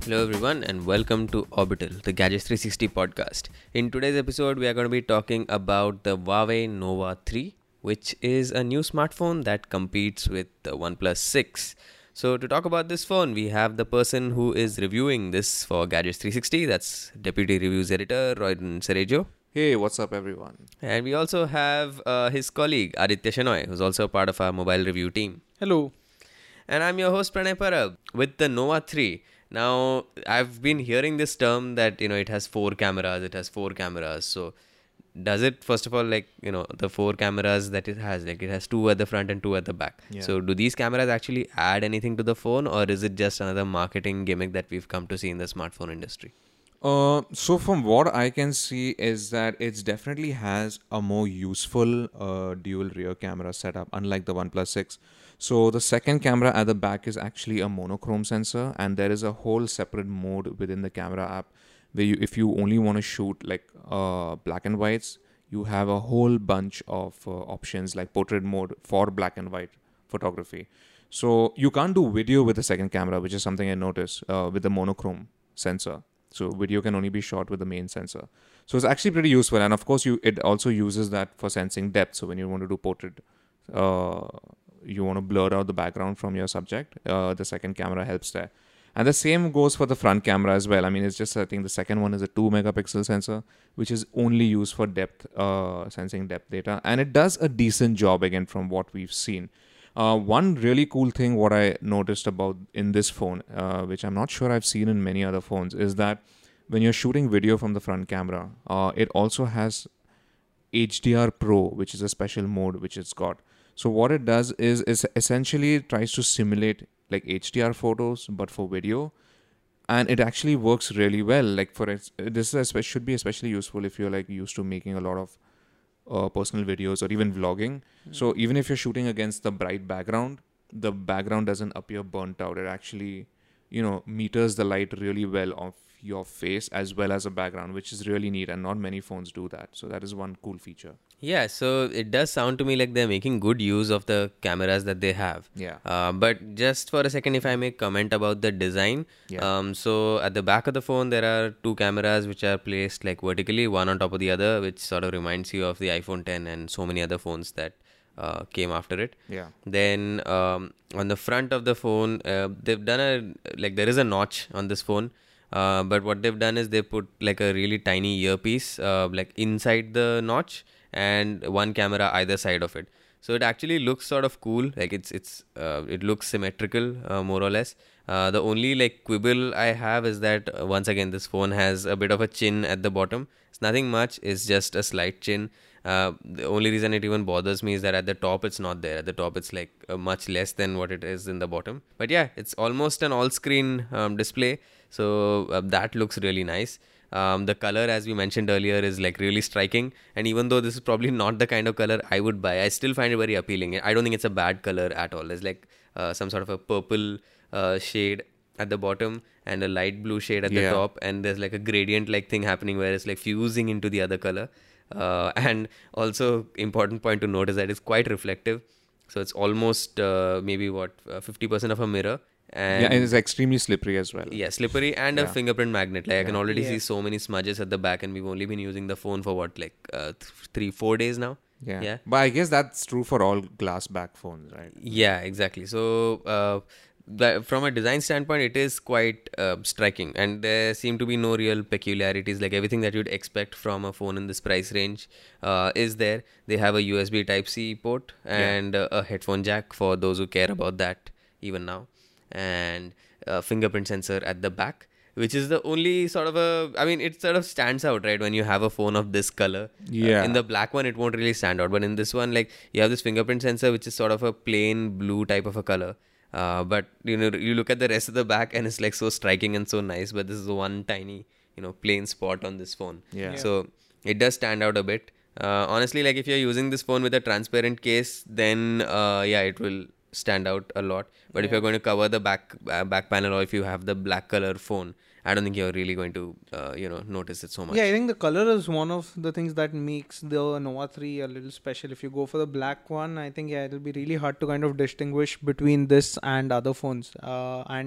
Hello everyone and welcome to Orbital, the Gadgets 360 podcast. In today's episode, we are going to be talking about the Huawei Nova 3, which is a new smartphone that competes with the OnePlus 6. So to talk about this phone, we have the person who is reviewing this for Gadgets 360, that's Deputy Reviews Editor Royden Serejo. Hey, what's up, everyone? And we also have his colleague Aditya Shenoy, who's also a part of our mobile review team. Hello. And I'm your host Pranay Parab with the Nova 3. Now, I've been hearing this term that, it has four cameras. So, does it, first of all, the four cameras that it has two at the front and two at the back. Yeah. So, do these cameras actually add anything to the phone, or is it just another marketing gimmick that we've come to see in the smartphone industry? So from what I can see is that it definitely has a more useful dual rear camera setup, unlike the OnePlus 6. So the second camera at the back is actually a monochrome sensor, and there is a whole separate mode within the camera app where if you only want to shoot black and whites, you have a whole bunch of options like portrait mode for black and white photography. So you can't do video with the second camera, which is something I noticed with the monochrome sensor. So video can only be shot with the main sensor. So it's actually pretty useful. And of course, it also uses that for sensing depth. So when you want to do portrait, you want to blur out the background from your subject, the second camera helps there. And the same goes for the front camera as well. I mean, it's just, I think the second one is a 2 megapixel sensor, which is only used for depth, sensing depth data. And it does a decent job, again, from what we've seen. One really cool thing what I noticed about in this phone, which I'm not sure I've seen in many other phones, is that when you're shooting video from the front camera, it also has HDR Pro, which is a special mode which it's got. So what it does is essentially it tries to simulate like HDR photos, but for video. And it actually works really well. Like should be especially useful if you're like used to making a lot of personal videos or even vlogging. So even if you're shooting against the bright background, the background doesn't appear burnt out. It actually, meters the light really well off your face as well as a background, which is really neat, and not many phones do that. So that is one cool feature. Yeah, so it does sound to me like they're making good use of the cameras that they have. Yeah. But just for a second, if I may comment about the design. Yeah. So at the back of the phone, there are two cameras which are placed like vertically, one on top of the other, which sort of reminds you of the iPhone 10 and so many other phones that came after it. Yeah. Then on the front of the phone, they've done there is a notch on this phone. But what they've done is they put like a really tiny earpiece inside the notch, and one camera either side of it. So it actually looks sort of cool. Like it looks symmetrical, more or less. The only quibble I have is that once again this phone has a bit of a chin at the bottom. It's nothing much. It's just a slight chin. The only reason it even bothers me is that at the top it's not there. At the top it's much less than what it is in the bottom. But yeah, it's almost an all-screen display. So that looks really nice. The color, as we mentioned earlier, is really striking. And even though this is probably not the kind of color I would buy, I still find it very appealing. I don't think it's a bad color at all. There's some sort of a purple shade at the bottom and a light blue shade at the top. And there's a gradient thing happening where it's fusing into the other color. And also important point to note is that it's quite reflective. So it's almost maybe 50% of a mirror. And it's extremely slippery as well. Yeah, slippery and a fingerprint magnet. I can already see so many smudges at the back, and we've only been using the phone for 3-4 days now. Yeah. But I guess that's true for all glass back phones, right? Yeah, exactly. So from a design standpoint, it is quite striking, and there seem to be no real peculiarities. Everything that you'd expect from a phone in this price range is there. They have a USB Type-C port and a headphone jack for those who care about that even now. And a fingerprint sensor at the back, which is the only sort of it sort of stands out, right? When you have a phone of this color. In the black one, it won't really stand out. But in this one, you have this fingerprint sensor, which is sort of a plain blue type of a color. But, you look at the rest of the back and it's so striking and so nice. But this is one tiny, plain spot on this phone. Yeah. So it does stand out a bit. Honestly, if you're using this phone with a transparent case, then, it will stand out a lot. But if you're going to cover the back panel, or if you have the black color phone, I don't think you're really going to notice it so much. Yeah, I think the color is one of the things that makes the Nova 3 a little special. If you go for the black one, I think it'll be really hard to kind of distinguish between this and other phones. And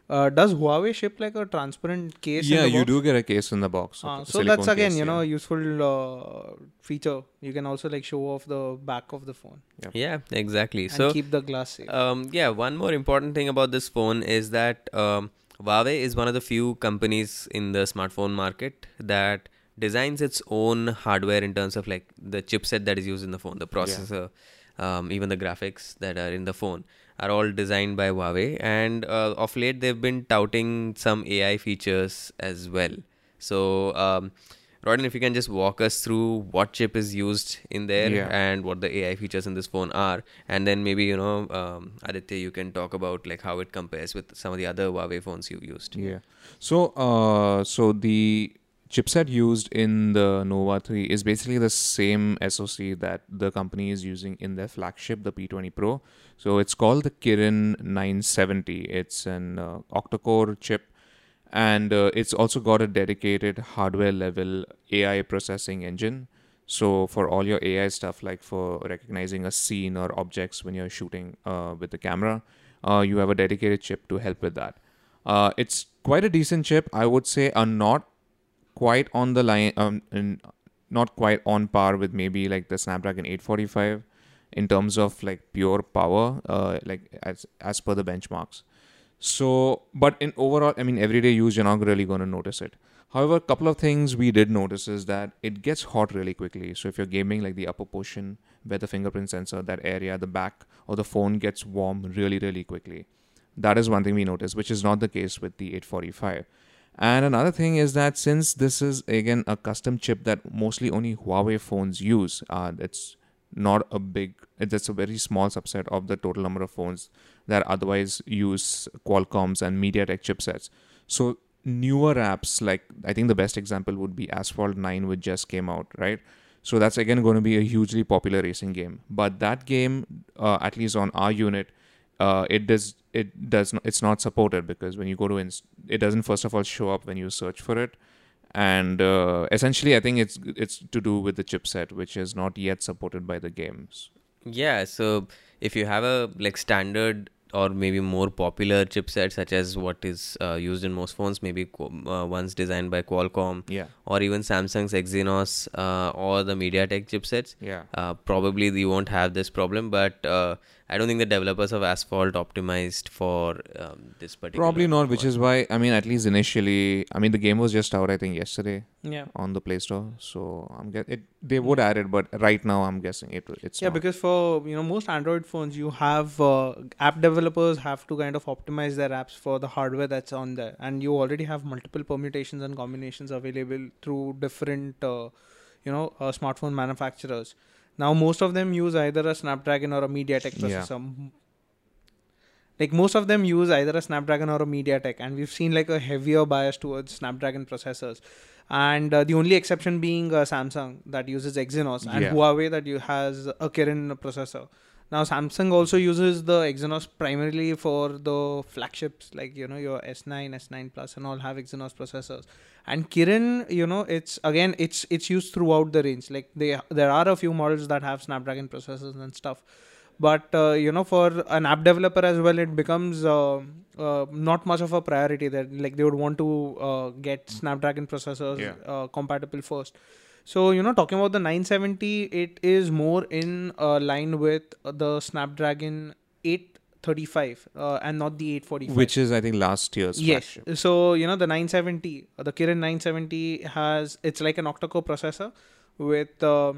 Does Huawei ship like a transparent case? Yeah, in the you box? do get a case in the box. So that's silicone again, case, a useful feature. You can also like show off the back of the phone Yeah, exactly. and So keep the glass safe. yeah, one more important thing about this phone is that Huawei is one of the few companies in the smartphone market that designs its own hardware in terms of like the chipset that is used in the phone, the processor, even the graphics that are in the phone are all designed by Huawei. And of late, they've been touting some AI features as well. So, Rodin, if you can just walk us through what chip is used in there Yeah. and what the AI features in this phone are, and then maybe Aditya, you can talk about like how it compares with some of the other Huawei phones you've used. Yeah. So, so the chipset used in the Nova 3 is basically the same SoC that the company is using in their flagship, the P20 Pro. So it's called the Kirin 970. It's an octa-core chip, and it's also got a dedicated hardware level AI processing engine. So for all your AI stuff, like for recognizing a scene or objects when you're shooting with the camera, you have a dedicated chip to help with that. It's quite a decent chip, I would say. Not quite on the line, not quite on par with maybe like the Snapdragon 845 in terms of like pure power, like as per the benchmarks. So, but in overall, I mean, everyday use, you're not really going to notice it. However, a couple of things we did notice is that it gets hot really quickly. So if you're gaming, like the upper portion where the fingerprint sensor, that area, the back of the phone gets warm really, really quickly. That is one thing we noticed, which is not the case with the 845. And another thing is that since this is again a custom chip that mostly only Huawei phones use, it's not a big, it's a very small subset of the total number of phones that otherwise use Qualcomm's and MediaTek chipsets. So newer apps, like I think the best example would be Asphalt 9, which just came out, right? So that's again going to be a hugely popular racing game. But that game, at least on our unit, it's not supported because when you go to it doesn't first of all show up when you search for it, and essentially I think it's to do with the chipset, which is not yet supported by the games. Yeah, so if you have a like standard or maybe more popular chipset such as what is used in most phones, maybe ones designed by Qualcomm, Yeah. or even Samsung's Exynos or the MediaTek chipsets, Yeah. probably you won't have this problem. But I don't think the developers of Asphalt optimized for this particular Probably not, which one. is why, I mean, at least initially, I mean, the game was just out, I think, yesterday Yeah. on the Play Store. So they would add it, but right now I'm guessing it's Yeah, not. because for most Android phones, you have app developers have to kind of optimize their apps for the hardware that's on there, and you already have multiple permutations and combinations available through different smartphone manufacturers. Now most of them use either a Snapdragon or a MediaTek Yeah. processor. Like most of them use either a Snapdragon or a MediaTek, and we've seen like a heavier bias towards Snapdragon processors. And the only exception being Samsung that uses Exynos, and Yeah. Huawei that has a Kirin processor. Now Samsung also uses the Exynos primarily for the flagships, like your S9, S9 Plus, and all have Exynos processors. And Kirin, it's used throughout the range. Like there are a few models that have Snapdragon processors and stuff. But for an app developer as well, it becomes not much of a priority. That like they would want to get Snapdragon processors compatible first. So talking about the 970, it is more in line with the Snapdragon 835 and not the 845. Which is, I think, last year's Yes. flagship. So the 970, the Kirin 970 it's like an octa-core processor with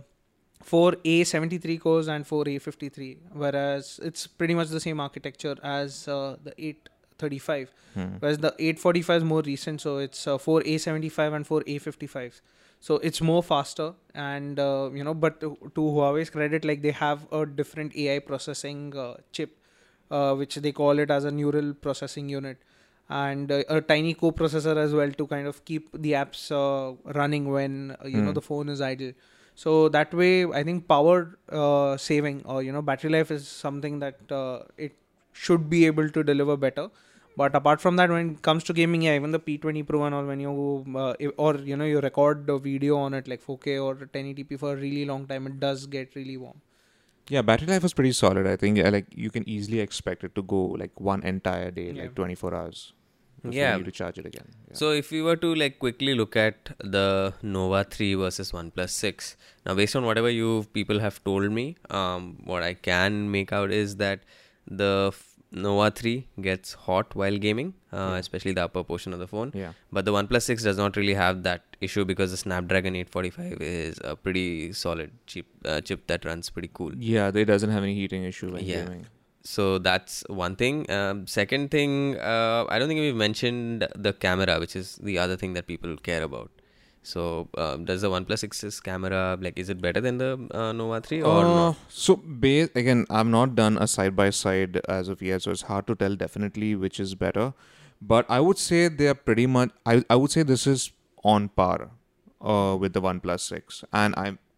4 A73 cores and 4 A53, whereas it's pretty much the same architecture as the 835. Whereas the 845 is more recent, so it's 4 A75 and 4 A55. So it's more faster, and but to Huawei's credit, like they have a different AI processing chip, which they call it as a neural processing unit, and a tiny coprocessor as well to kind of keep the apps running when the phone is idle. So that way, I think power saving or battery life is something that it should be able to deliver better. But apart from that, when it comes to gaming, yeah, even the P20 Pro and all, when you record the video on it like 4K or 1080p for a really long time, it does get really warm. Yeah, battery life is pretty solid. I think like you can easily expect it to go like one entire day, Yeah. like 24 hours. before Yeah. you need to charge it again. Yeah. So if we were to like quickly look at the Nova 3 versus OnePlus 6, now based on whatever you people have told me, what I can make out is that the Nova 3 gets hot while gaming, especially the upper portion of the phone. Yeah. But the OnePlus 6 does not really have that issue because the Snapdragon 845 is a pretty solid chip that runs pretty cool. Yeah, it doesn't have any heating issue when Yeah. gaming. So that's one thing. Second thing, I don't think we've mentioned the camera, which is the other thing that people care about. So does the OnePlus 6's camera, like, is it better than the Nova 3 or not? So again, I've not done a side by side as of yet, so it's hard to tell definitely which is better. But I would say they are pretty much. I would say this is on par with the OnePlus 6, and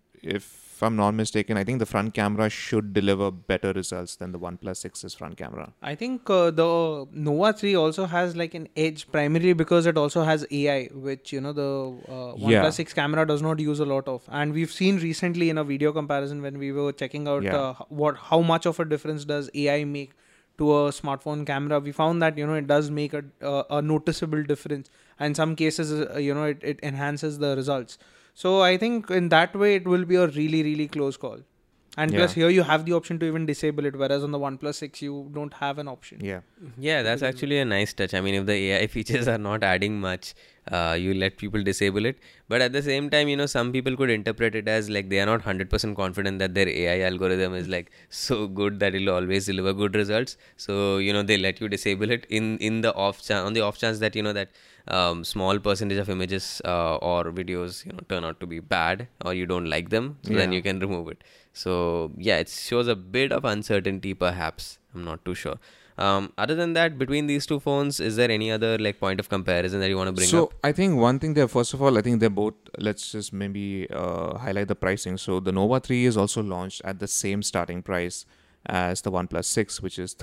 if I'm not mistaken, I think the front camera should deliver better results than the OnePlus 6's front camera. I think the Nova 3 also has like an edge primarily because it also has AI, which the OnePlus Yeah. 6 camera does not use a lot of. And we've seen recently in a video comparison when we were checking out Yeah. how much of a difference does AI make to a smartphone camera. We found that it does make a noticeable difference, and in some cases it enhances the results. So I think in that way it will be a really, really close call. And plus Yeah. here you have the option to even disable it, whereas on the OnePlus 6 you don't have an option. Yeah. Yeah, that's actually a nice touch. I mean, if the AI features are not adding much, you let people disable it. But at the same time, some people could interpret it as like they are not 100% confident that their AI algorithm is like so good that it'll always deliver good results. So, they let you disable it in the on the off chance that, that small percentage of images or videos, turn out to be bad or you don't like them. So then Yeah. you can remove it. So, yeah, it shows a bit of uncertainty perhaps. I'm not too sure. Other than that, between these two phones, is there any other like point of comparison that you want to bring up? So I think one thing there, first of all, I think they're both. Let's just maybe highlight the pricing. So the Nova 3 is also launched at the same starting price as the OnePlus 6, which is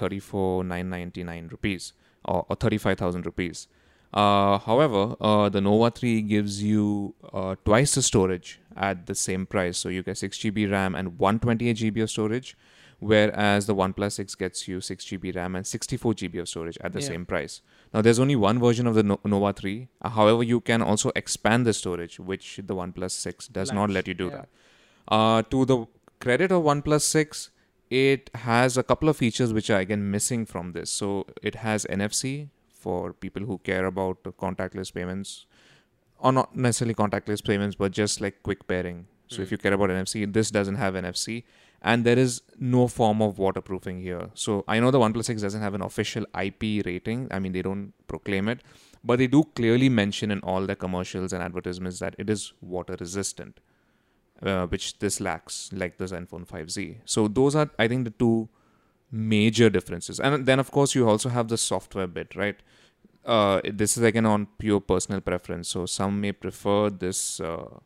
34,999 rupees or 35,000 rupees. However, the Nova 3 gives you twice the storage at the same price. So you get 6 GB RAM and 128 GB of storage, whereas the OnePlus 6 gets you 6 GB RAM and 64 GB of storage at the Yeah. same price. Now, there's only one version of the Nova 3. However, you can also expand the storage, which the OnePlus 6 does not let you do Yeah. that. To the credit of OnePlus 6, it has a couple of features which are again missing from this. So it has NFC for people who care about contactless payments, or not necessarily contactless payments, but just like quick pairing. So if you care about NFC, this doesn't have NFC, and there is no form of waterproofing here. So I know the OnePlus 6 doesn't have an official IP rating. I mean, they don't proclaim it, but they do clearly mention in all their commercials and advertisements that it is water resistant, which this lacks, like the Zenfone 5Z. So those are, I think, the two major differences. And then, of course, you also have the software bit, right? This is again on pure personal preference. So some may prefer this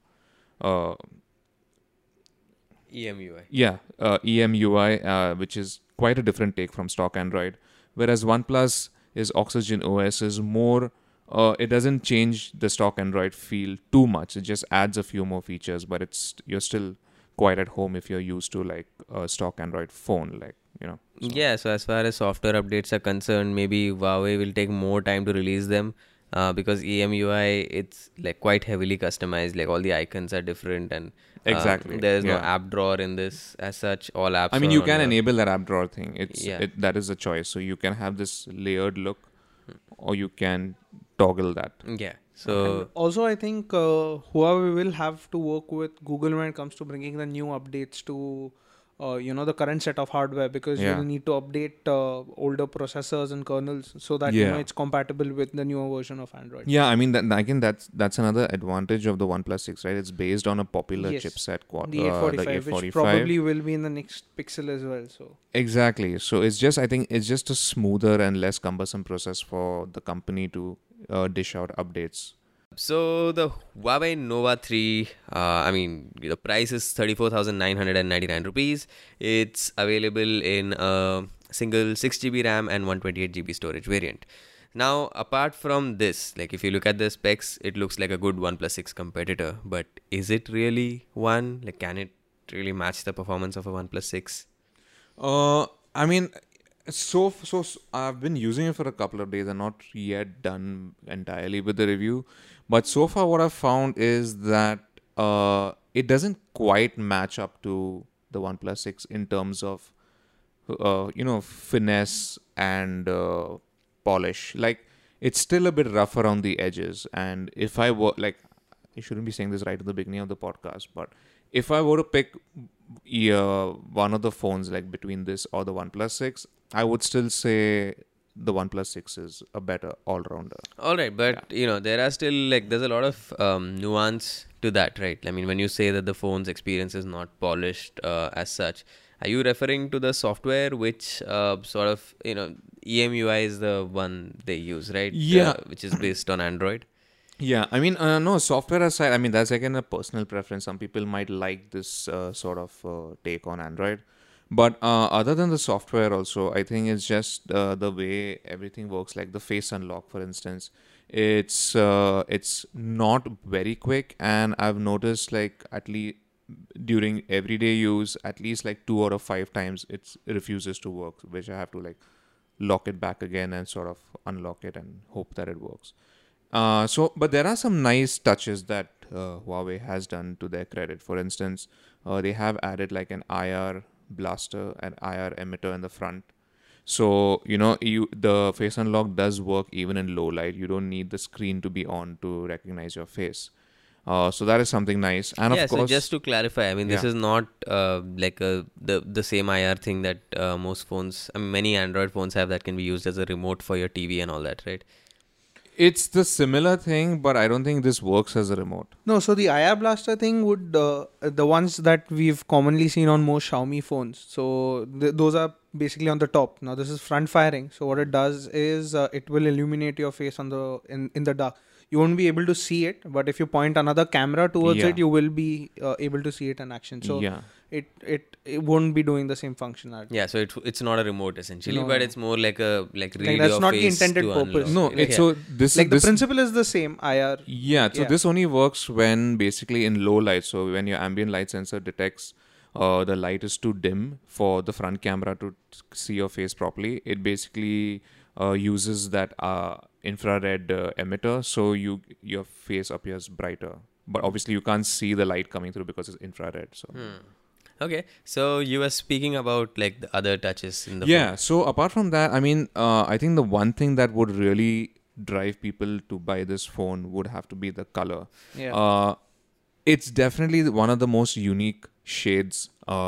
EMUI. EMUI, which is quite a different take from stock Android. Whereas OnePlus is Oxygen OS is more, it doesn't change the stock Android feel too much. It just adds a few more features, but you're still quite at home if you're used to like a stock Android phone, like, So. Yeah, so as far as software updates are concerned, maybe Huawei will take more time to release them because EMUI, it's like quite heavily customized. Like all the icons are different and Exactly. there's no Yeah. app drawer in this as such. All apps I mean, are you on can the- enable that app drawer thing. Yeah. That is a choice. So you can have this layered look, or you can toggle that. Yeah. So Also, I think Huawei will have to work with Google when it comes to bringing the new updates to, the current set of hardware, because Yeah. you'll need to update older processors and kernels so that Yeah. it's compatible with the newer version of Android. Yeah, I mean, again, that's another advantage of the OnePlus 6, right? It's based on a popular Yes. chipset, The 845, which probably will be in the next Pixel as well. So Exactly. So I think it's just a smoother and less cumbersome process for the company to dish out updates. So the Huawei Nova 3, I mean, the price is 34,999 rupees. It's available in a single 6 GB RAM and 128 GB storage variant. Now, apart from this, like if you look at the specs, it looks like a good OnePlus 6 competitor. But is it really one? Like, can it really match the performance of a OnePlus 6? I mean, I've been using it for a couple of days and not yet done entirely with the review. But so far, what I've found is that it doesn't quite match up to the OnePlus 6 in terms of finesse and polish. Like, it's still a bit rough around the edges. And if I were like, I shouldn't be saying this right at the beginning of the podcast, but if I were to pick one of the phones, like between this or the OnePlus 6, I would still say the OnePlus 6 is a better all-rounder. All right, but there are still there's a lot of nuance to that, right? I mean, when you say that the phone's experience is not polished as such, are you referring to the software, which sort of EMUI is the one they use, right? Yeah. Which is based on Android. Yeah, I mean, no, software aside, I mean, that's again a personal preference. Some people might like this sort of take on Android. But other than the software also, I think it's just the way everything works, like the face unlock, for instance. It's not very quick, and I've noticed like at least during everyday use, at least like 2 out of 5 times it refuses to work, which I have to like lock it back again and sort of unlock it and hope that it works. But there are some nice touches that Huawei has done to their credit. For instance, they have added like an IR blaster and IR emitter in the front. So, the face unlock does work even in low light. You don't need the screen to be on to recognize your face. So that is something nice. And yeah, of course, so just to clarify, I mean, this is not the same IR thing that most phones, I mean, many Android phones have that can be used as a remote for your TV and all that, right? it's the similar thing, but I don't think this works as a remote. No, so the IR blaster thing would the ones that we've commonly seen on most Xiaomi phones. So those are basically on the top. Now this is front firing. So what it does is it will illuminate your face on in the dark. You won't be able to see it, but if you point another camera towards it, you will be able to see it in action. So it won't be doing the same functionality. Yeah, so it's not a remote essentially, No, but no. it's more like a read that's your not the face intended to purpose. unlock. No, it's so this Like this the principle is the same. IR. So this only works when basically in low light. So when your ambient light sensor detects the light is too dim for the front camera to see your face properly, it basically uses that infrared emitter, so your face appears brighter. But obviously you can't see the light coming through because it's infrared. So. Okay, so you were speaking about like the other touches in the Yeah, so apart from that, I mean, I think the one thing that would really drive people to buy this phone would have to be the color. Yeah. It's definitely one of the most unique shades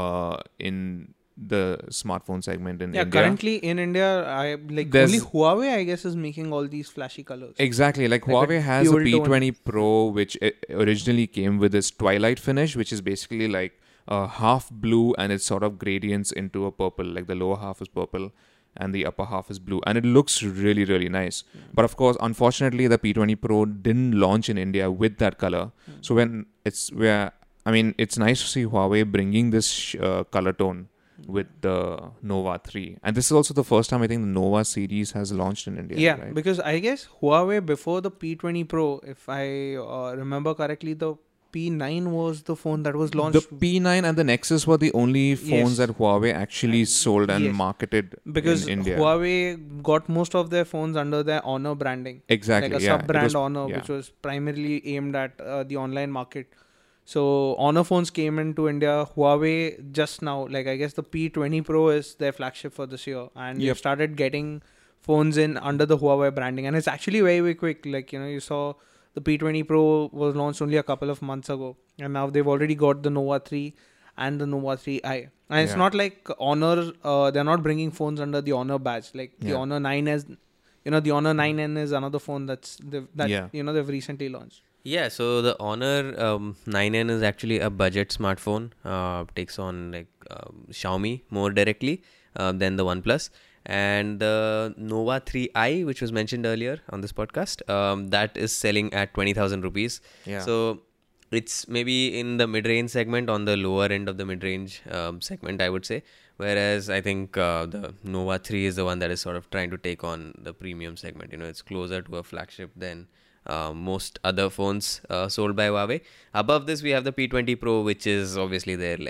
in the smartphone segment in India. Currently in India, only Huawei, I guess, is making all these flashy colors. Exactly, like Like Huawei a has a dual tone. P20 Pro, which originally came with this twilight finish, which is basically like half blue and it sort of gradients into a purple. Like the lower half is purple and the upper half is blue, and it looks really, really nice. But of course, unfortunately, the P20 Pro didn't launch in India with that color. So it's nice to see Huawei bringing this color tone with the Nova 3. And this is also the first time I think the Nova series has launched in India. Yeah, right? because I guess Huawei before the P20 Pro, if I remember correctly, the P9 was the phone that was launched. The P9 and the Nexus were the only phones Yes. that Huawei actually sold and Yes. marketed Because in India. Huawei got most of their phones under their Honor branding. Exactly, Like a yeah. sub-brand Honor, yeah. which was primarily aimed at the online market. So Honor phones came into India. Huawei just now, like I guess the P20 Pro is their flagship for this year, and they've started getting phones in under the Huawei branding, and it's actually very, very quick. Like you saw the P20 Pro was launched only a couple of months ago, and now they've already got the Nova 3 and the Nova 3i. And it's not like Honor, they're not bringing phones under the Honor badge. Like the Honor 9s, the Honor 9N is another phone they've recently launched. Yeah, so the Honor 9N is actually a budget smartphone. Takes on like Xiaomi more directly than the OnePlus. And the Nova 3i, which was mentioned earlier on this podcast, that is selling at 20,000 rupees. Yeah. So it's maybe in the mid-range segment, on the lower end of the mid-range segment, I would say. Whereas I think the Nova 3 is the one that is sort of trying to take on the premium segment. It's closer to a flagship than most other phones sold by Huawei. Above this, we have the P20 Pro, which is obviously their like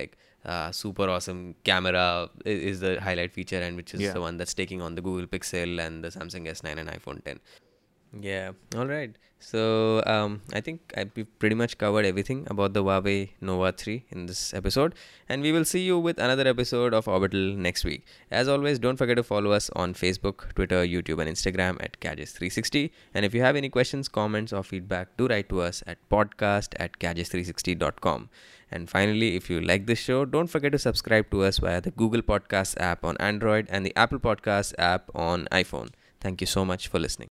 super awesome camera is the highlight feature, and which is Yeah. the one that's taking on the Google Pixel and the Samsung S9 and iPhone 10. Yeah. All right. So I think we've pretty much covered everything about the Huawei Nova 3 in this episode, and we will see you with another episode of Orbital next week. As always, don't forget to follow us on Facebook, Twitter, YouTube, and Instagram at Gadgets360. And if you have any questions, comments, or feedback, do write to us at podcast@gadgets360.com. And finally, if you like this show, don't forget to subscribe to us via the Google Podcasts app on Android and the Apple Podcasts app on iPhone. Thank you so much for listening.